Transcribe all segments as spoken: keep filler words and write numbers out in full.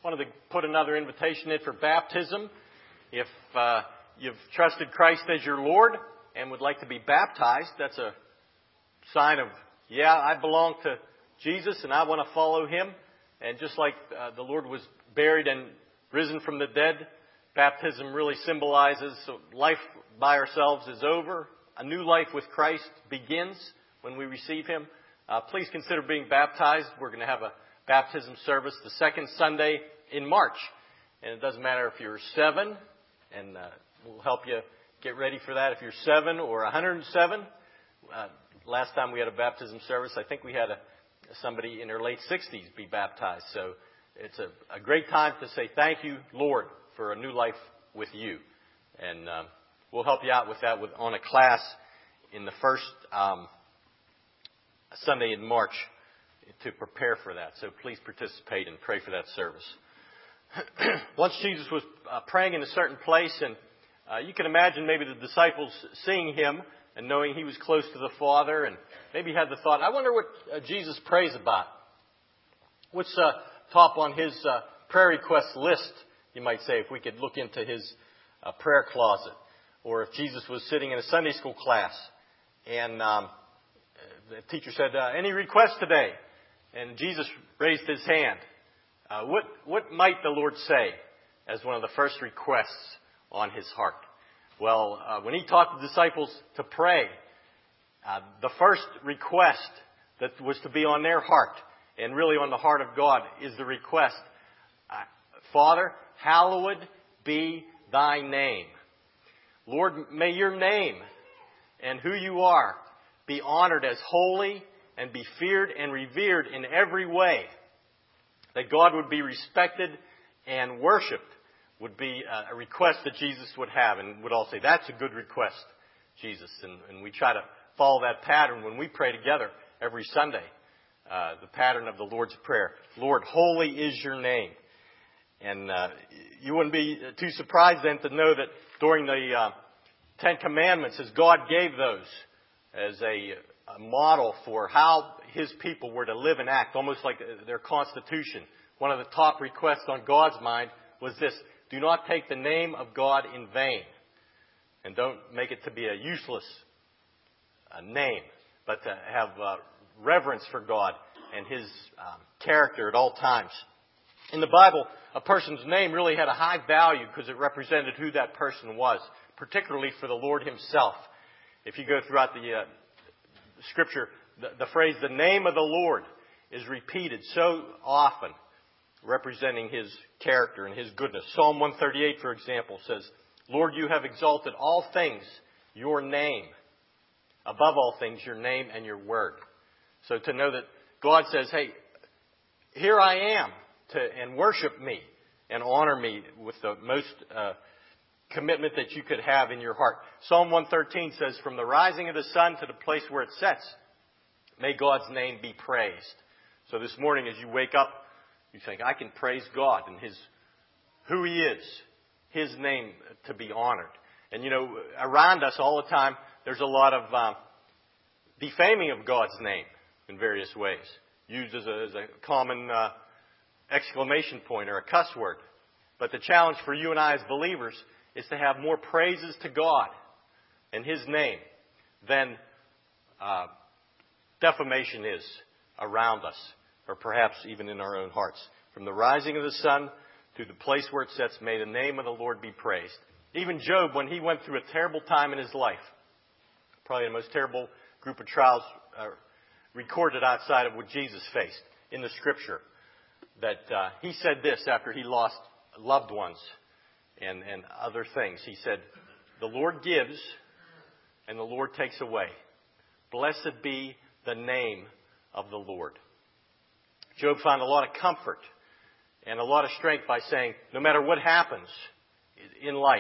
wanted to put another invitation in for baptism. If uh, you've trusted Christ as your Lord and would like to be baptized, that's a sign of, yeah, I belong to Jesus and I want to follow Him. And just like uh, the Lord was buried and risen from the dead, baptism really symbolizes so life by ourselves is over. A new life with Christ begins when we receive Him. Uh, please consider being baptized. We're going to have a baptism service the second Sunday in March. And it doesn't matter if you're seven, and uh, we'll help you get ready for that. If you're seven or one hundred seven, uh, last time we had a baptism service, I think we had a, somebody in their late sixties be baptized. So it's a, a great time to say thank you, Lord, for a new life with you. And um, we'll help you out with that with, on a class in the first um, Sunday in March to prepare for that. So please participate and pray for that service. Once Jesus was uh, praying in a certain place, and uh, you can imagine maybe the disciples seeing Him and knowing He was close to the Father, and maybe had the thought, I wonder what uh, Jesus prays about. What's uh, top on His uh, prayer request list, you might say, if we could look into His uh, prayer closet. Or if Jesus was sitting in a Sunday school class and um, the teacher said, uh, any requests today? And Jesus raised His hand. Uh, what, what might the Lord say as one of the first requests on His heart? Well, uh, when He taught the disciples to pray, uh, the first request that was to be on their heart, and really on the heart of God, is the request, uh, Father, hallowed be Thy name. Lord, may Your name and who You are be honored as holy and be feared and revered in every way. That God would be respected and worshipped would be a request that Jesus would have, and would all say, that's a good request, Jesus. And, and we try to follow that pattern when we pray together every Sunday, uh, the pattern of the Lord's Prayer. Lord, holy is Your name. And uh, you wouldn't be too surprised then to know that during the uh, Ten Commandments, as God gave those as a, a model for how His people were to live and act, almost like their constitution, one of the top requests on God's mind was this: do not take the name of God in vain. And don't make it to be a useless uh, name, but to have uh, reverence for God and His um, character at all times. In the Bible, a person's name really had a high value because it represented who that person was, particularly for the Lord Himself. If you go throughout the uh, Scripture, the, the phrase, the name of the Lord, is repeated so often, representing His character and His goodness. Psalm one thirty-eight, for example, says, Lord, You have exalted all things, Your name. Above all things, Your name and Your word. So to know that God says, hey, here I am, to and worship Me and honor Me with the most uh, commitment that you could have in your heart. Psalm one thirteen says, from the rising of the sun to the place where it sets, may God's name be praised. So this morning as you wake up, you think, I can praise God and His, who He is, His name to be honored. And you know, around us all the time, there's a lot of uh, defaming of God's name in various ways, used as a, as a common uh, exclamation point or a cuss word. But the challenge for you and I as believers is to have more praises to God and His name than uh, defamation is around us, or perhaps even in our own hearts. From the rising of the sun to the place where it sets, may the name of the Lord be praised. Even Job, when he went through a terrible time in his life, probably the most terrible group of trials uh, recorded outside of what Jesus faced in the Scripture, that uh, he said this after he lost loved ones and, and other things. He said, the Lord gives and the Lord takes away. Blessed be the name of the Lord. Job found a lot of comfort and a lot of strength by saying, no matter what happens in life,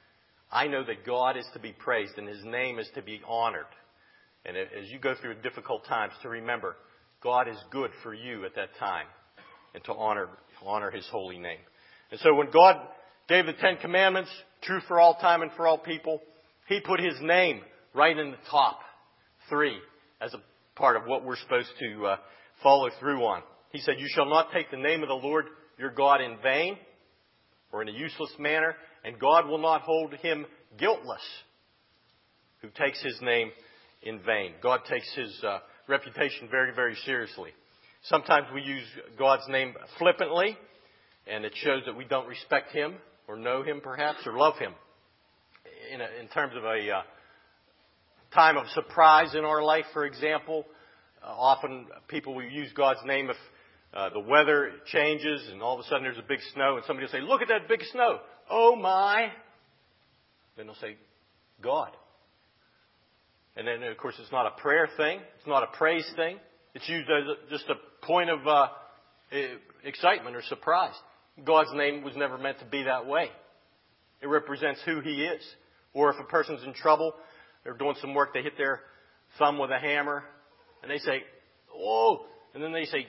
I know that God is to be praised and His name is to be honored. And as you go through difficult times, to remember, God is good for you at that time, and to honor, honor His holy name. And so when God gave the Ten Commandments, true for all time and for all people, He put His name right in the top three as a part of what we're supposed to uh, follow through on. He said, you shall not take the name of the Lord your God in vain or in a useless manner, and God will not hold him guiltless who takes his name in vain. God takes his uh, reputation very, very seriously. Sometimes we use God's name flippantly, and it shows that we don't respect him or know him perhaps or love him. In, a, in terms of a uh, time of surprise in our life, for example, uh, often people will use God's name if uh, the weather changes and all of a sudden there's a big snow and somebody will say, look at that big snow. Oh my. Then they'll say, God. And then, of course, it's not a prayer thing. It's not a praise thing. It's used as a, just a point of uh, excitement or surprise. God's name was never meant to be that way. It represents who he is. Or if a person's in trouble, they're doing some work, they hit their thumb with a hammer, and they say, oh, and then they say,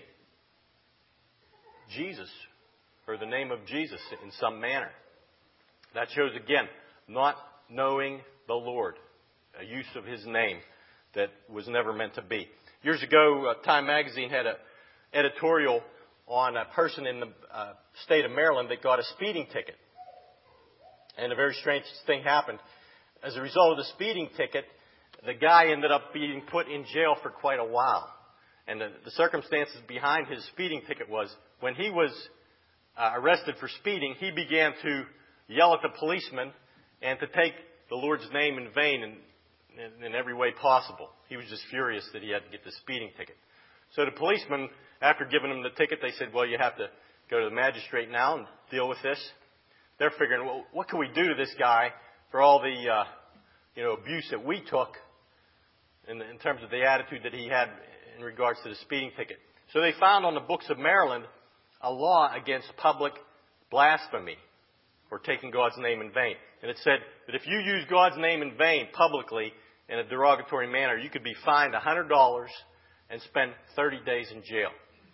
Jesus, or the name of Jesus in some manner. That shows, again, not knowing the Lord, a use of his name that was never meant to be. Years ago, uh, Time Magazine had an editorial on a person in the uh, state of Maryland that got a speeding ticket. And a very strange thing happened. As a result of the speeding ticket, the guy ended up being put in jail for quite a while. And the, the circumstances behind his speeding ticket was when he was uh, arrested for speeding, he began to yell at the policeman and to take the Lord's name in vain in, in, in every way possible. He was just furious that he had to get the speeding ticket. So the policeman, after giving him the ticket, they said, well, you have to go to the magistrate now and deal with this. They're figuring, well, what can we do to this guy for all the uh, you know, abuse that we took in, in terms of the attitude that he had in regards to the speeding ticket. So they found on the books of Maryland a law against public blasphemy, or taking God's name in vain. And it said that if you use God's name in vain publicly in a derogatory manner, you could be fined one hundred dollars and spend thirty days in jail.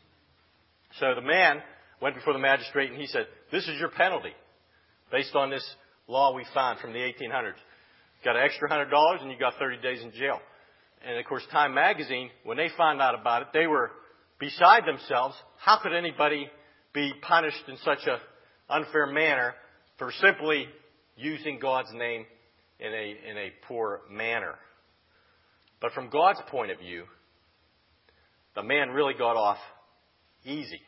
So the man went before the magistrate and he said, this is your penalty based on this law we found from the eighteen hundreds. You got an extra one hundred dollars and you got thirty days in jail. And of course, Time Magazine, when they found out about it, they were beside themselves. How could anybody be punished in such an unfair manner for simply using God's name in a, in a poor manner? But from God's point of view, the man really got off easy.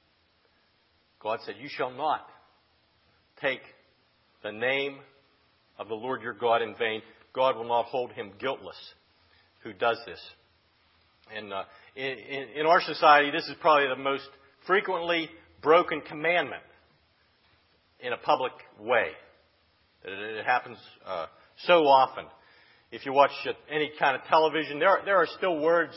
God said, you shall not take the name of the Lord your God in vain. God will not hold him guiltless who does this. And uh, in, in our society, this is probably the most frequently broken commandment in a public way. It, it happens uh, so often. If you watch any kind of television, there are, there are still words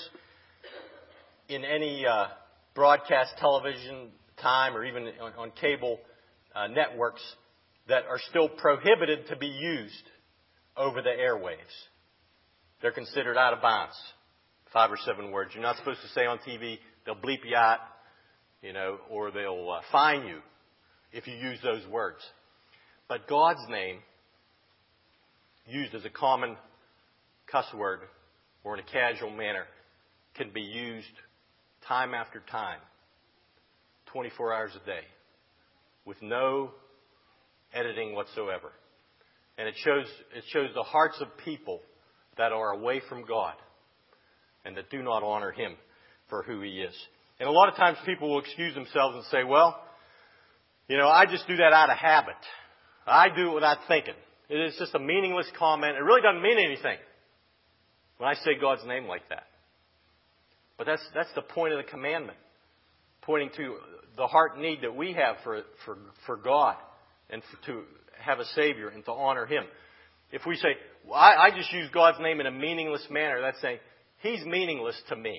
in any uh, broadcast television time or even on, on cable uh, networks that are still prohibited to be used over the airwaves. They're considered out of bounds. Five or seven words. You're not supposed to say on T V, they'll bleep you out, you know, or they'll uh, fine you if you use those words. But God's name, used as a common cuss word or in a casual manner, can be used time after time, twenty-four hours a day, with no editing whatsoever. And it shows, it shows the hearts of people that are away from God and that do not honor him for who he is. And a lot of times people will excuse themselves and say, well, you know, I just do that out of habit. I do it without thinking. It is just a meaningless comment. It really doesn't mean anything when I say God's name like that. But that's, that's the point of the commandment, pointing to the heart need that we have for, for, for God and for, to have a Savior and to honor him. If we say, well, I, I just use God's name in a meaningless manner, that's saying, he's meaningless to me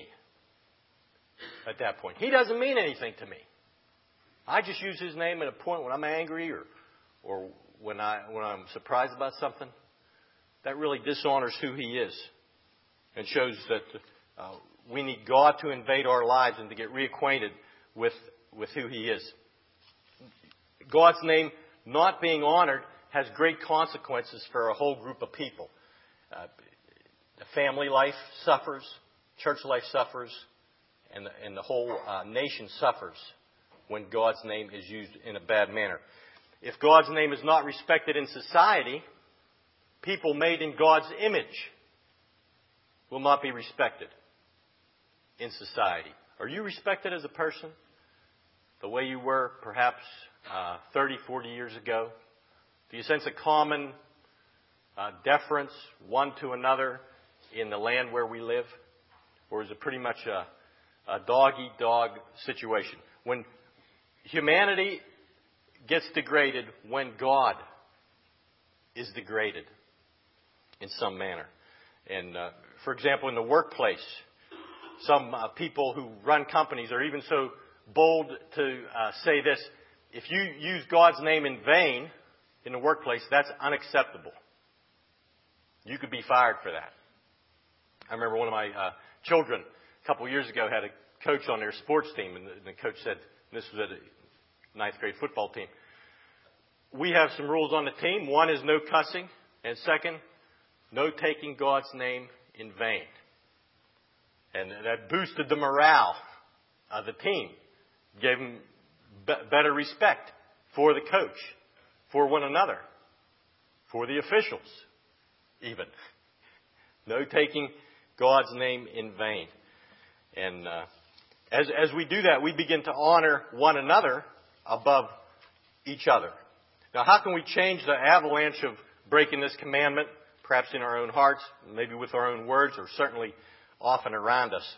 at that point. He doesn't mean anything to me. I just use his name at a point when I'm angry or or when, I, when I'm surprised about something. That really dishonors who he is and shows that uh, we need God to invade our lives and to get reacquainted with, with who he is. God's name not being honored has great consequences for a whole group of people. Uh, the family life suffers, church life suffers, and the, and the whole uh, nation suffers when God's name is used in a bad manner. If God's name is not respected in society, people made in God's image will not be respected in society. Are you respected as a person the way you were perhaps uh, thirty, forty years ago? Do you sense a common uh, deference one to another in the land where we live? Or is it pretty much a, a dog-eat-dog situation? When humanity gets degraded, when God is degraded in some manner. And, uh, for example, in the workplace, some uh, people who run companies are even so bold to uh, say this: if you use God's name in vain in the workplace, that's unacceptable. You could be fired for that. I remember one of my uh, children a couple of years ago had a coach on their sports team, and the, and the coach said, and this was at a ninth grade football team, we have some rules on the team. One is no cussing, and second, no taking God's name in vain. And that boosted the morale of the team, gave them be- better respect for the coach, for one another, for the officials, even. No taking God's name in vain. And uh, as, as we do that, we begin to honor one another above each other. Now, how can we change the avalanche of breaking this commandment, perhaps in our own hearts, maybe with our own words, or certainly often around us?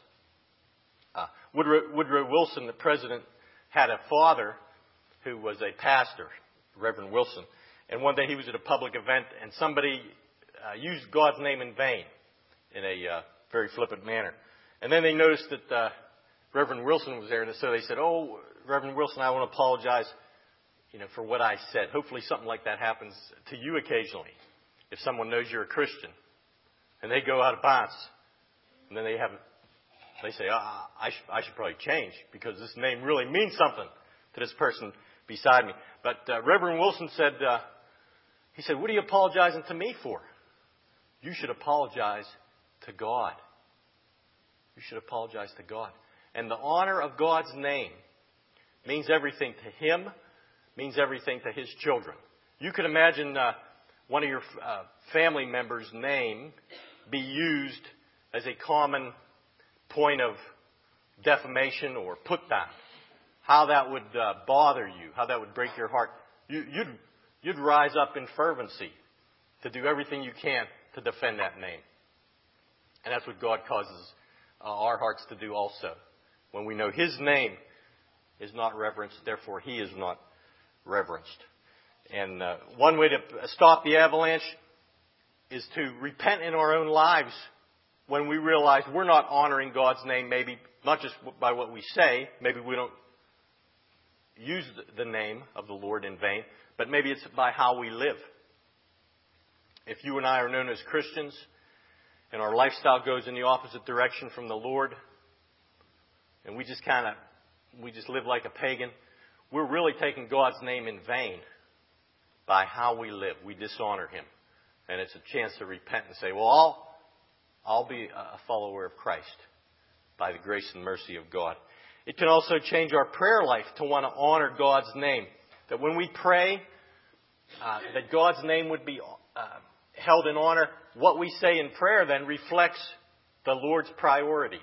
Uh, Woodrow, Woodrow Wilson, the president, had a father who was a pastor, Reverend Wilson. And one day he was at a public event, and somebody uh, used God's name in vain in a uh, very flippant manner. And then they noticed that uh, Reverend Wilson was there, and so they said, "Oh, Reverend Wilson, I want to apologize, you know, for what I said." Hopefully something like that happens to you occasionally. If someone knows you're a Christian, and they go out of bounds, and then they have, they say, ah, I, sh- I should probably change, because this name really means something to this person beside me. But uh, Reverend Wilson said, uh, he said, "What are you apologizing to me for? You should apologize to God. You should apologize to God." And the honor of God's name means everything to Him, means everything to His children. You could imagine uh, one of your uh, family members' name be used as a common point of defamation or put down. How that would uh, bother you, how that would break your heart. You, you'd, you'd rise up in fervency to do everything you can to defend that name. And that's what God causes uh, our hearts to do also. When we know His name is not reverenced, therefore He is not reverenced. And uh, one way to stop the avalanche is to repent in our own lives when we realize we're not honoring God's name, maybe not just by what we say, maybe we don't use the name of the Lord in vain, but maybe it's by how we live. If you and I are known as Christians, and our lifestyle goes in the opposite direction from the Lord, and we just kind of, we just live like a pagan, we're really taking God's name in vain by how we live. We dishonor Him. And it's a chance to repent and say, well, I'll, I'll be a follower of Christ by the grace and mercy of God. It can also change our prayer life to want to honor God's name. That when we pray, uh, that God's name would be uh, held in honor. What we say in prayer then reflects the Lord's priorities.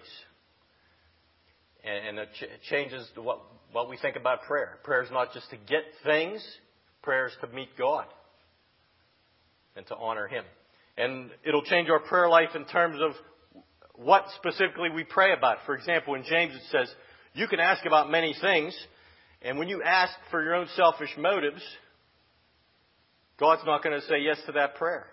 And, and it ch- changes what, what we think about prayer. Prayer is not just to get things. Prayer is to meet God and to honor Him. And it'll change our prayer life in terms of what specifically we pray about. For example, in James it says, you can ask about many things, and when you ask for your own selfish motives, God's not going to say yes to that prayer.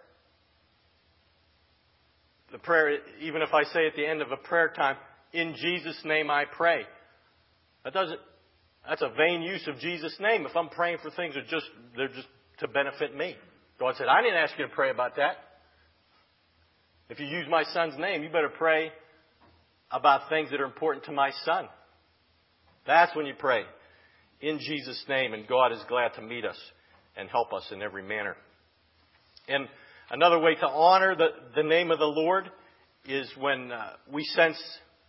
The prayer, even if I say at the end of a prayer time, in Jesus' name I pray, that doesn't, that's a vain use of Jesus' name. If I'm praying for things that just, they're just to benefit me. God said, I didn't ask you to pray about that. If you use my son's name, you better pray about things that are important to my son. That's when you pray in Jesus' name, and God is glad to meet us and help us in every manner. And another way to honor the, the name of the Lord is when uh, we sense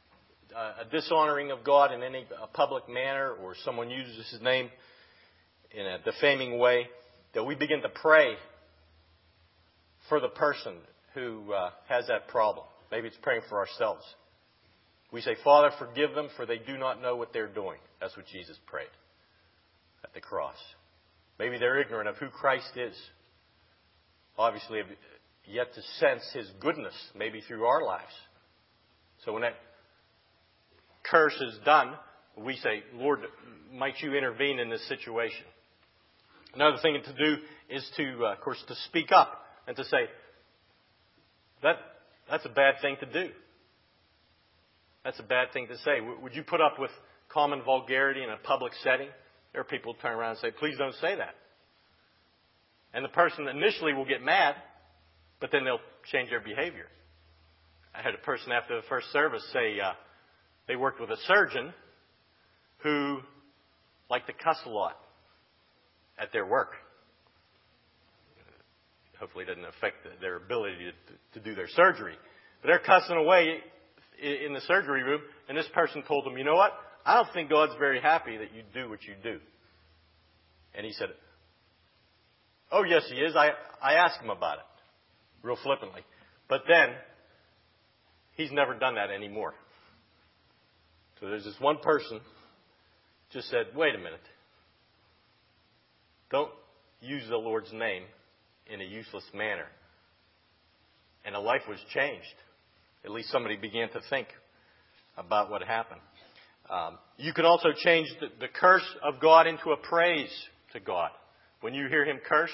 uh, a dishonoring of God in any uh, public manner, or someone uses His name in a defaming way, that we begin to pray for the person who uh, has that problem. Maybe it's praying for ourselves. We say, Father, forgive them, for they do not know what they're doing. That's what Jesus prayed at the cross. Maybe they're ignorant of who Christ is. Obviously, have yet to sense His goodness, maybe through our lives. So when that curse is done, we say, Lord, might you intervene in this situation? Another thing to do is to, uh, of course, to speak up and to say, that that's a bad thing to do. That's a bad thing to say. W- would you put up with common vulgarity in a public setting? There are people who turn around and say, please don't say that. And the person initially will get mad, but then they'll change their behavior. I had a person after the first service say uh, they worked with a surgeon who liked to cuss a lot at their work. Hopefully it doesn't affect their ability to, to do their surgery. But they're cussing away in the surgery room, and this person told them, you know what? I don't think God's very happy that you do what you do. And he said, oh, yes, He is. I, I asked him about it, real flippantly. But then, he's never done that anymore. So there's this one person just said, wait a minute. Don't use the Lord's name in a useless manner. And a life was changed. At least somebody began to think about what happened. Um, you can also change the, the curse of God into a praise to God. When you hear Him cursed,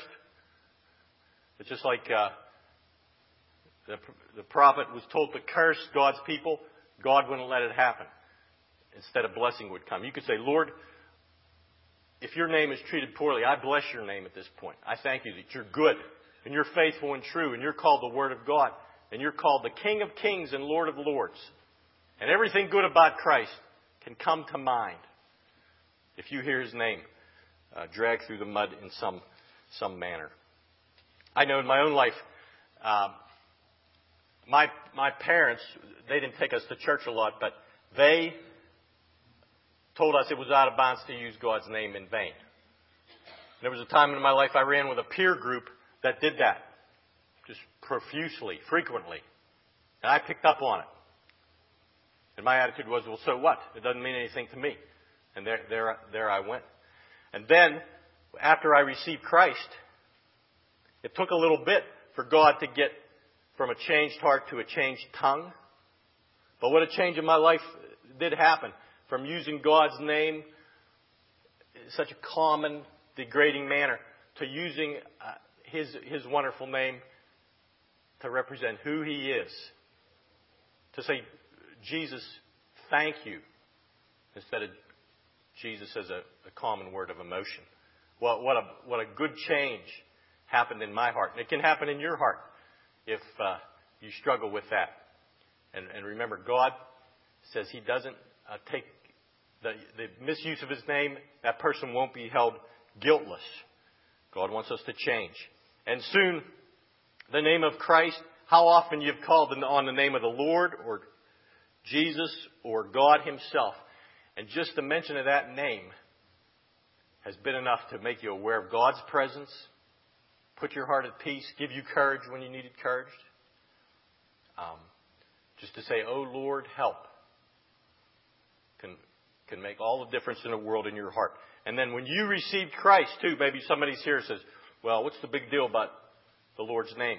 it's just like uh, the, the prophet was told to curse God's people. God wouldn't let it happen. Instead, a blessing would come. You could say, Lord, if your name is treated poorly, I bless your name at this point. I thank you that you're good and you're faithful and true and you're called the Word of God and you're called the King of Kings and Lord of Lords. And everything good about Christ can come to mind if you hear His name uh, dragged through the mud in some some manner. I know in my own life, uh, my my parents, they didn't take us to church a lot, but they told us it was out of bounds to use God's name in vain. There was a time in my life I ran with a peer group that did that, just profusely, frequently. And I picked up on it. And my attitude was, well, so what? It doesn't mean anything to me. And there, there, there I went. And then, after I received Christ, it took a little bit for God to get from a changed heart to a changed tongue. But what a change in my life did happen. From using God's name in such a common, degrading manner to using uh, His, His wonderful name to represent who He is. To say, Jesus, thank you, instead of Jesus as a, a common word of emotion. What, what, a, what a good change happened in my heart. And it can happen in your heart if uh, you struggle with that. And, and remember, God says He doesn't uh, take the, the misuse of His name. That person won't be held guiltless. God wants us to change. And soon, the name of Christ, how often you've called on the name of the Lord or Jesus or God Himself. And just the mention of that name has been enough to make you aware of God's presence, put your heart at peace, give you courage when you needed courage. Um, just to say, oh Lord, help, can, can make all the difference in the world in your heart. And then when you received Christ too, maybe somebody's here says, well, what's the big deal about the Lord's name?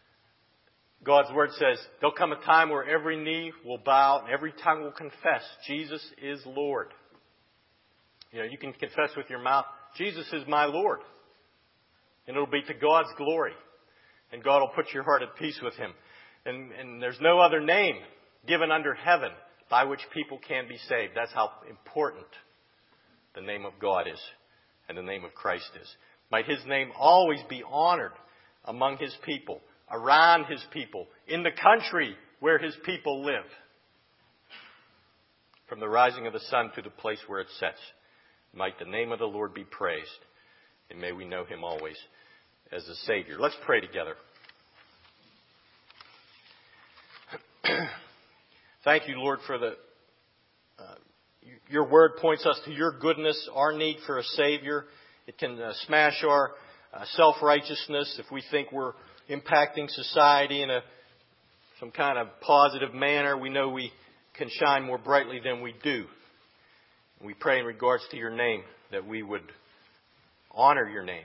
God's Word says, there'll come a time where every knee will bow and every tongue will confess Jesus is Lord. You know, you can confess with your mouth, Jesus is my Lord. And it'll be to God's glory. And God will put your heart at peace with Him. And, and there's no other name given under heaven by which people can be saved. That's how important the name of God is and the name of Christ is. Might His name always be honored among His people, around His people, in the country where His people live. From the rising of the sun to the place where it sets. Might the name of the Lord be praised. And may we know Him always as the Savior. Let's pray together. Thank you, Lord, for the your word points us to your goodness, our need for a Savior. It can uh, smash our uh, self-righteousness if we think we're impacting society in a some kind of positive manner. We know we can shine more brightly than we do. We pray in regards to your name that we would honor your name.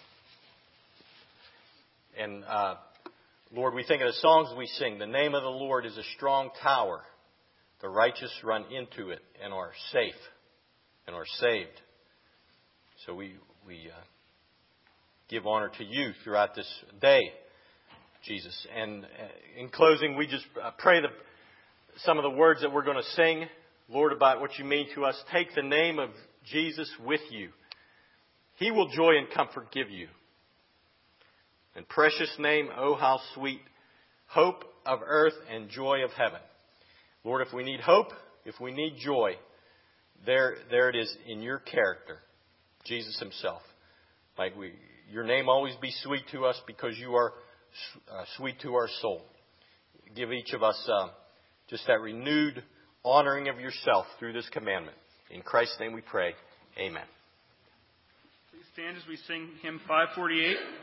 And uh, Lord, we think of the songs we sing. The name of the Lord is a strong tower. The righteous run into it and are safe and are saved. So we we uh, give honor to you throughout this day, Jesus. And uh, in closing, we just uh, pray that some of the words that we're going to sing, Lord, about what you mean to us. Take the name of Jesus with you. He will joy and comfort give you. And precious name, oh how sweet, hope of earth and joy of heaven. Lord, if we need hope, if we need joy, there, there it is in your character, Jesus himself. Might we, your name always be sweet to us because you are uh, sweet to our soul. Give each of us uh, just that renewed honoring of yourself through this commandment. In Christ's name we pray. Amen. Please stand as we sing hymn five forty-eight.